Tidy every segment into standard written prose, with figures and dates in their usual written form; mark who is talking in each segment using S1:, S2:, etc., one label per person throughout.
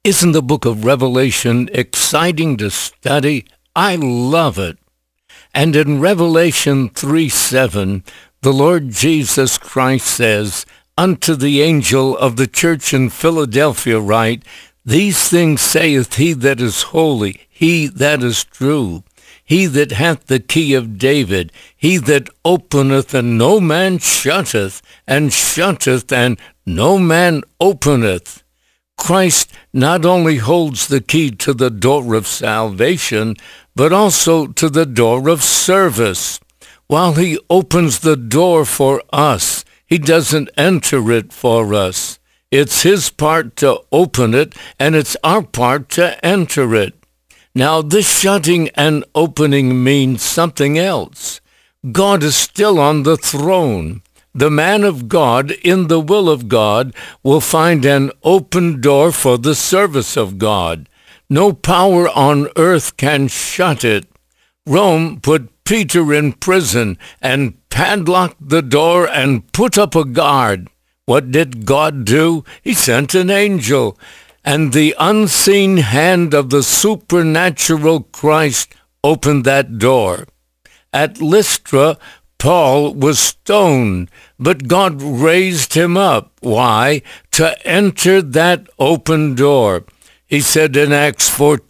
S1: Isn't the book of Revelation exciting to study? I love it. And in Revelation 3:7, the Lord Jesus Christ says, "Unto the angel of the church in Philadelphia write, These things saith he that is holy, he that is true, he that hath the key of David, he that openeth, and no man shutteth, and shutteth, and no man openeth." Christ not only holds the key to the door of salvation, but also to the door of service. While he opens the door for us, he doesn't enter it for us. It's his part to open it, and it's our part to enter it. Now, this shutting and opening means something else. God is still on the throne. The man of God, in the will of God, will find an open door for the service of God. No power on earth can shut it. Rome put Peter in prison and padlocked the door and put up a guard. What did God do? He sent an angel, and the unseen hand of the supernatural Christ opened that door. At Lystra, Paul was stoned, but God raised him up. Why? To enter that open door. He said in Acts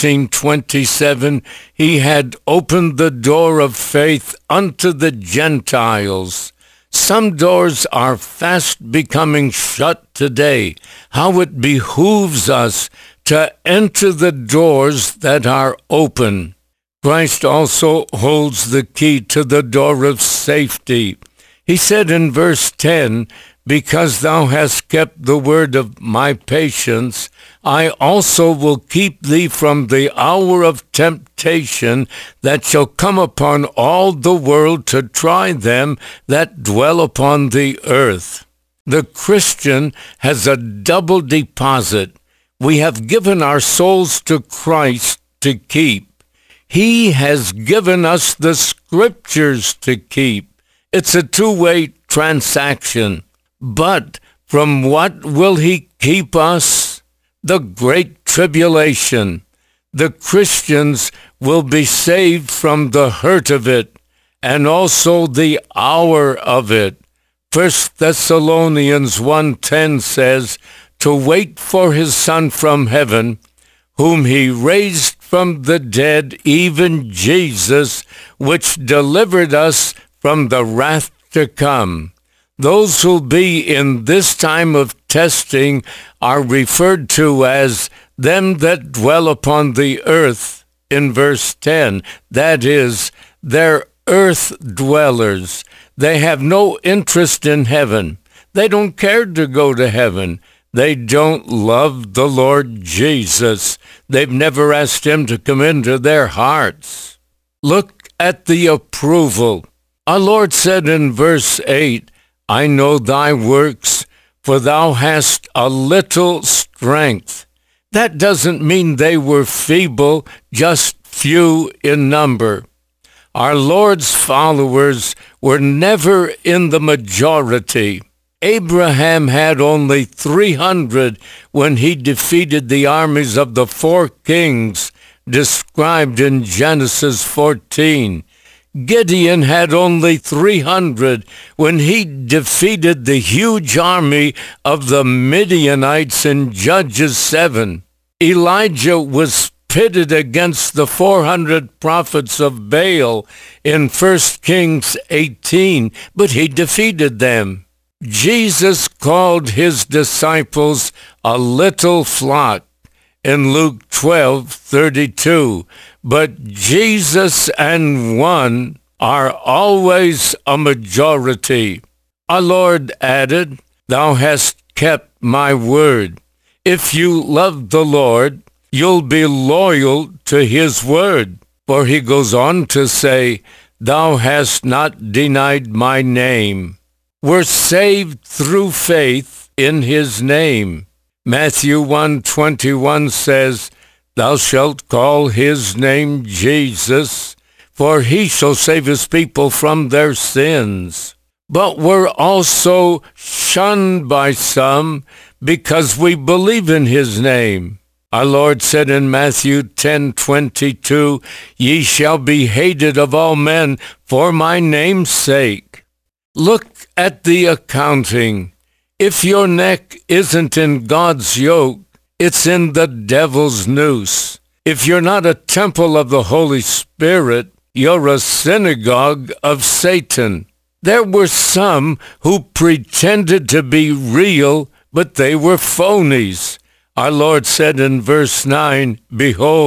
S1: 14:27, he had opened the door of faith unto the Gentiles. Some doors are fast becoming shut today. How it behooves us to enter the doors that are open. Christ also holds the key to the door of safety. He said in verse 10, "Because thou hast kept the word of my patience, I also will keep thee from the hour of temptation that shall come upon all the world to try them that dwell upon the earth." The Christian has a double deposit. We have given our souls to Christ to keep. He has given us the scriptures to keep. It's a two-way transaction. But from what will he keep us? The great tribulation. The Christians will be saved from the hurt of it and also the hour of it. 1 Thessalonians 1:10 says, "To wait for his Son from heaven, whom he raised from the dead, even Jesus, which delivered us from the wrath to come." Those who'll be in this time of testing are referred to as them that dwell upon the earth in verse 10. That is, they're earth dwellers. They have no interest in heaven. They don't care to go to heaven. They don't love the Lord Jesus. They've never asked him to come into their hearts. Look at the approval. Our Lord said in verse 8, "I know thy works, for thou hast a little strength." That doesn't mean they were feeble, just few in number. Our Lord's followers were never in the majority. Abraham had only 300 when he defeated the armies of the 4 kings described in Genesis 14. Gideon had only 300 when he defeated the huge army of the Midianites in Judges 7. Elijah was pitted against the 400 prophets of Baal in 1 Kings 18, but he defeated them. Jesus called his disciples a little flock in Luke 12:32, but Jesus and one are always a majority. Our Lord added, "Thou hast kept my word." If you love the Lord, you'll be loyal to his word. For he goes on to say, "Thou hast not denied my name." We're saved through faith in his name. Matthew 1:21 says, "Thou shalt call his name Jesus, for he shall save his people from their sins." But we're also shunned by some because we believe in his name. Our Lord said in Matthew 10:22, "Ye shall be hated of all men for my name's sake." Look at the accounting. If your neck isn't in God's yoke, it's in the devil's noose. If you're not a temple of the Holy Spirit, you're a synagogue of Satan. There were some who pretended to be real, but they were phonies. Our Lord said in verse 9, "Behold,